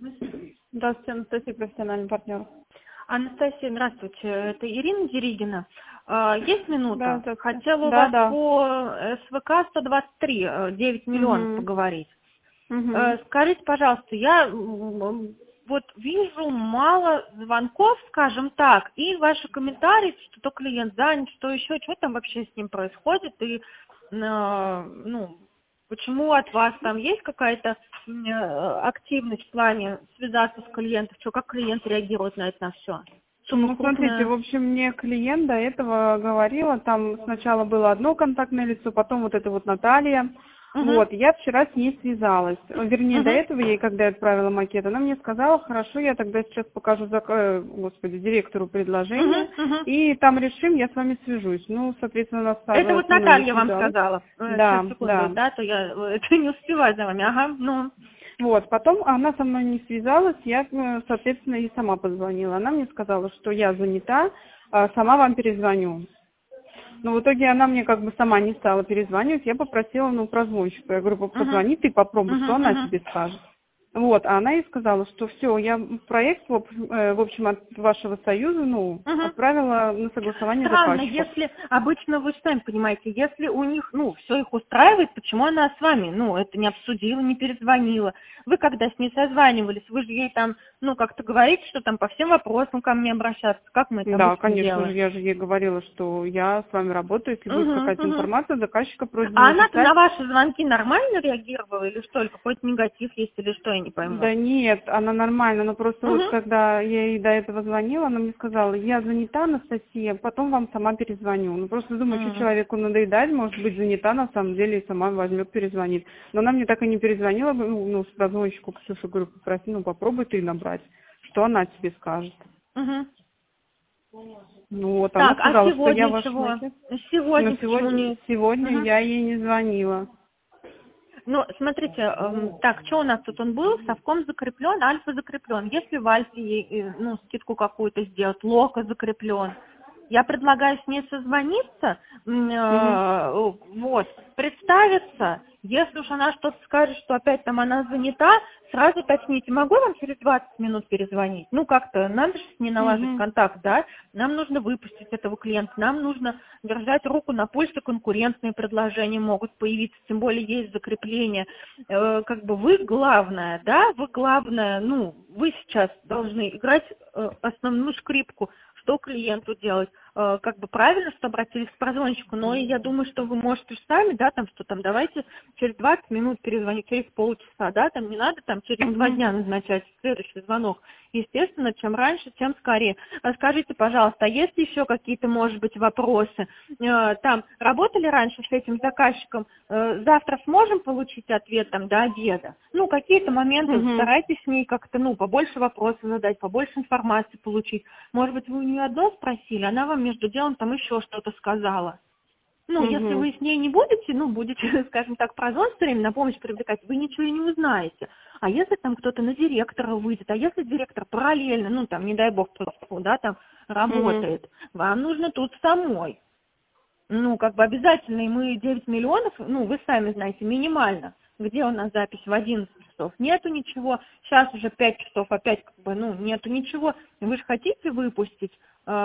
Здравствуйте, Анастасия, профессиональный партнер. Анастасия, здравствуйте. Это Ирина Деригина. Есть Да, минута? здравствуйте. Хотела у Да, вас да. по СВК 123, 9 миллионов Угу. поговорить. Угу. Скажите, пожалуйста, я вот вижу мало звонков, скажем так, и ваши комментарии, что то клиент занят, что еще, что там вообще с ним происходит, и ну, почему от вас там есть какая-то активность в плане связаться с клиентом, что как клиент реагирует на это на все? Сумма Ну, смотрите, крупная. в общем, мне клиент до этого говорила, там сначала было одно контактное лицо, потом вот это вот Наталья. Угу. Вот, я вчера с ней связалась. Вернее, до Угу. этого ей, когда я отправила макет, она мне сказала, хорошо, я тогда сейчас покажу, господи, директору предложение, Угу. Угу. и там решим, я с вами свяжусь. Ну, соответственно, она Это вот со мной не Наталья вам связалась. сказала. Сейчас, Да, секунду, да. да, то я это не успеваю за вами. Ага, ну. Вот, потом она со мной не связалась, я, соответственно, ей сама позвонила. Она мне сказала, что я занята, сама вам перезвоню. Но в итоге она мне как бы сама не стала перезванивать, я попросила, прозвонщика. Я говорю, Угу. позвони ты, попробуй, Угу. что она Угу. тебе скажет. Вот, а она ей сказала, что все, я проект, в общем, от вашего союза, Угу. отправила на согласование Странно, заказчику. если обычно вы сами понимаете, если у них, все их устраивает, почему она с вами, это не обсудила, не перезвонила. Вы когда с ней созванивались, вы же ей там, как-то говорите, что там по всем вопросам ко мне обращаться, как мы это Да, обычно конечно же, делаем. я же ей говорила, что я с вами работаю, если будет Угу. какая-то Угу. информация, заказчика просьба А она-то написать. на ваши звонки нормально реагировала или что? Или какой-то негатив есть или что, я не пойму. Да нет, она нормально, но просто вот Угу. когда я ей до этого звонила, она мне сказала, я занята, Анастасия, потом вам сама перезвоню. Ну просто думаю, что Угу. человеку надоедать, может быть занята на самом деле и сама возьмет, перезвонит. Но она мне так и не перезвонила, с прозвонщику Ксюшу, говорю, попроси, попробуй ты набрать, что она тебе скажет. Угу. Ну вот, она Так, а сказала, что я сегодня ваш чего? макет. Но Сегодня почему не... сегодня Угу. я ей не звонила. Смотрите, так, что у нас тут он был? Совком закреплен, альфа закреплен. Если в альфе ей, скидку какую-то сделать, лока закреплен, я предлагаю с ней созвониться, Угу. вот, представиться. Если уж она что-то скажет, что опять там она занята, сразу уточните, могу я вам через 20 минут перезвонить? Как-то, надо же с ней налаживать Угу. контакт, да? Нам нужно выпустить этого клиента, нам нужно держать руку на пульсе, конкурентные предложения могут появиться, тем более есть закрепление. Как бы вы главное, да, вы главное, вы сейчас должны играть основную скрипку, что клиенту делать. Как бы правильно, что обратились к прозвонщику, но я думаю, что вы можете сами, да, давайте через 20 минут перезвонить, через полчаса, да, не надо через 2 Угу. дня назначать следующий звонок. Естественно, чем раньше, тем скорее. Скажите, пожалуйста, а есть еще какие-то, может быть, вопросы? Работали раньше с этим заказчиком, завтра сможем получить ответ до обеда? Какие-то моменты, Угу. старайтесь с ней как-то, побольше вопросов задать, побольше информации получить. Может быть, вы у нее одно спросили, она вам между делом еще что-то сказала. Если Угу. вы с ней не будете, будете, скажем так, прозвон все время на помощь привлекать, вы ничего и не узнаете. А если кто-то на директора выйдет, а если директор параллельно, не дай бог, Угу. работает, вам нужно тут самой. Обязательно, и мы 9 миллионов, вы сами знаете, минимально. Где у нас запись в 11 часов? Нету ничего. Сейчас уже 5 часов, опять нету ничего. Вы же хотите выпустить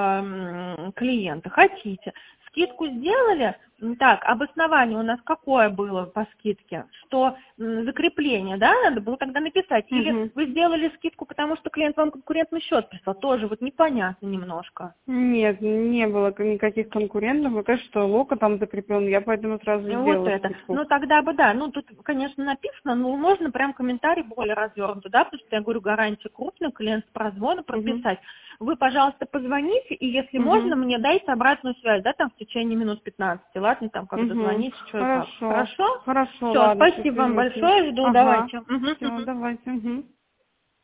клиента? Хотите. Скидку сделали? Так, обоснование у нас какое было по скидке? Что закрепление, да, надо было тогда написать. Или Угу. вы сделали скидку, потому что клиент вам конкурентный счет прислал? Тоже непонятно немножко. Нет, не было никаких конкурентов. Вот это, что Лока там закреплен, я поэтому сразу Вот сделала это. скидку. Тогда бы, да. Тут, конечно, написано, можно прям комментарий более развернутый, да, потому что я говорю, гарантия крупная, клиент с прозвона Угу. прописать. Вы, пожалуйста, позвоните, и если Угу. можно, мне дайте обратную связь, да, в течение минут 15. Ладно, как Угу. дозвонить, что и как. Хорошо. Хорошо? Хорошо, Все, ладно, спасибо вам счастливо. большое, жду, Ага. давайте. Все, давайте. Угу.